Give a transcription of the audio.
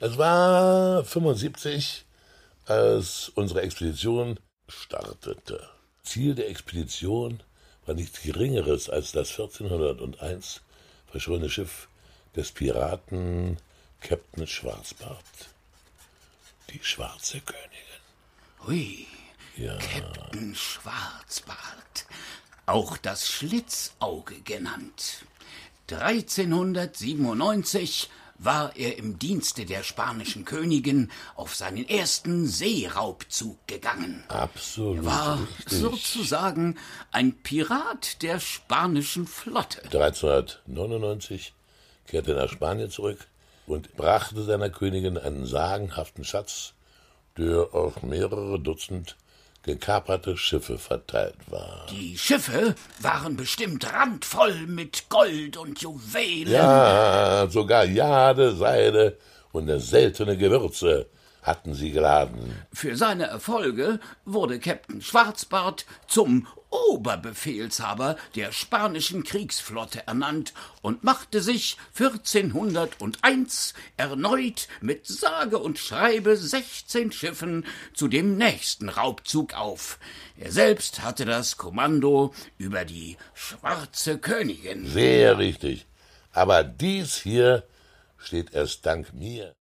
Es war 75, als unsere Expedition startete. Ziel der Expedition war nichts Geringeres als das 1401 verschollene Schiff des Piraten Captain Schwarzbart. Die Schwarze Königin. Hui, Ja. Captain Schwarzbart, auch das Schlitzauge genannt. 1397 war er im Dienste der spanischen Königin auf seinen ersten Seeraubzug gegangen. Absolut. Er war richtig. sozusagen ein Pirat der spanischen Flotte. 1399 kehrte er nach Spanien zurück und brachte seiner Königin einen sagenhaften Schatz, der auf mehrere Dutzend gekaperte Schiffe verteilt war. Die Schiffe waren bestimmt randvoll mit Gold und Juwelen. Ja, sogar Jade, Seide und seltene Gewürze hatten sie geladen. Für seine Erfolge wurde Captain Schwarzbart zum Oberbefehlshaber der spanischen Kriegsflotte ernannt und machte sich 1401 erneut mit sage und schreibe 16 Schiffen zu dem nächsten Raubzug auf. Er selbst hatte das Kommando über die Schwarze Königin. Sehr richtig. Aber dies hier steht erst dank mir.